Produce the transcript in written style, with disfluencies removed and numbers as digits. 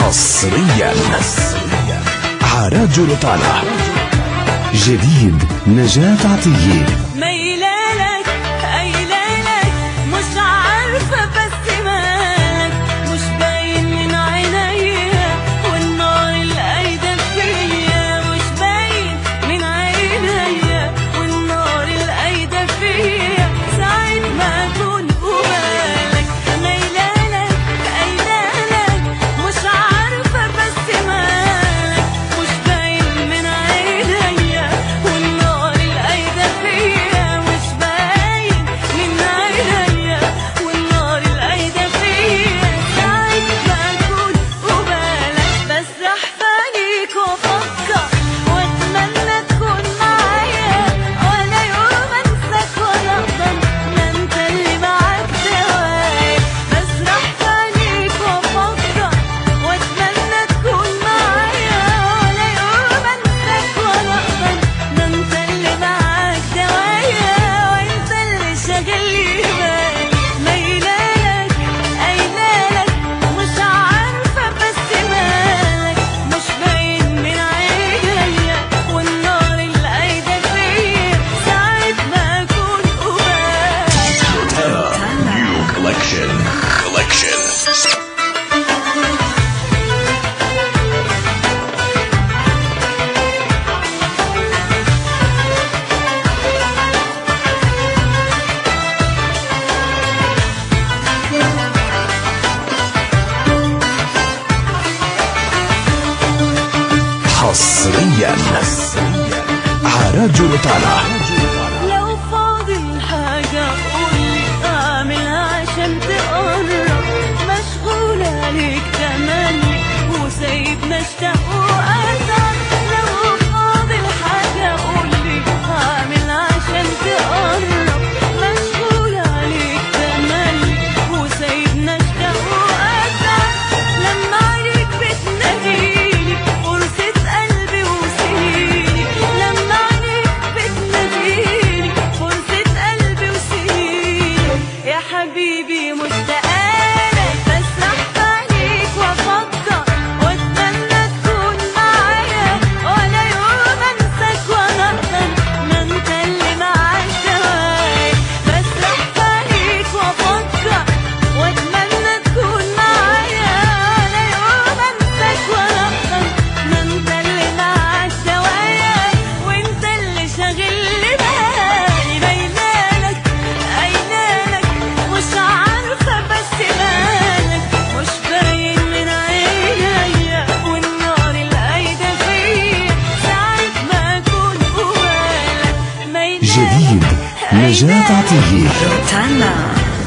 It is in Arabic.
حصريا على راديو روتانا. جديد نجاة عطية. ميلالك قايلالك مش عارفة بس مالك مش باين من عينيا والنار القايدة فيا مش باين من عينيا والنار القايدة فيا ساعة ما أكون قبالك. ميلالك قايلالك مش عارفة بس مالك مش باين من عينيا والنار القايدة فيا مش باين من عينيا والنار القايدة فيا ساعة ما أكون قبالك. بسرح فانيك وأفكر وأتمنى تكون معايا ولا يوم أنساك ولا أقدر ما أنت اللي معاك دوايا. بسرح فانيك وأفكر وأتمنى تكون معايا ولا يوم أنساك ولا أقدر ما أنت اللي معاك دوايا وأنت اللي شاغل لي بالي. ميلالك قايلالك مش عارفة بس مالك مش باين من عينيا والنار القايدة فيا ساعة ما أكون قبالك. New collection. حصريا على راديو روتانا. لو فاضل حاجة قولي أعملها عشان تقرب مشغولة ليك تملي وسايبنا اشتاق وأتعب. لو فاضل حاجة قولي أعملها عشان تقرب مشغولة ليك تملي وسايبنا اشتاق وأتعب. لما عليك بتناديني فرصة قلبي وسنيني لما عليك بتناديني فرصة قلبي وسنيني يا حبيبي مشتاقالك. بسرح فانيك وأفكر وأتمنى تكون معايا ولا يوم أنساك ولا أقدر ما أنت اللي معاك دوايا. بسرح فانيك وأفكر وأتمنى تكون معايا ولا يوم أنساك ولا أقدر ما أنت اللي معاك دوايا وأنت اللي شاغل لي بالي. ميلالك قايلالك مش عارفة بس مالك مش باين من عينيا والنار القايدة فيا ساعة ما أكون قبالك. جديد نجاة عطية. روتانا.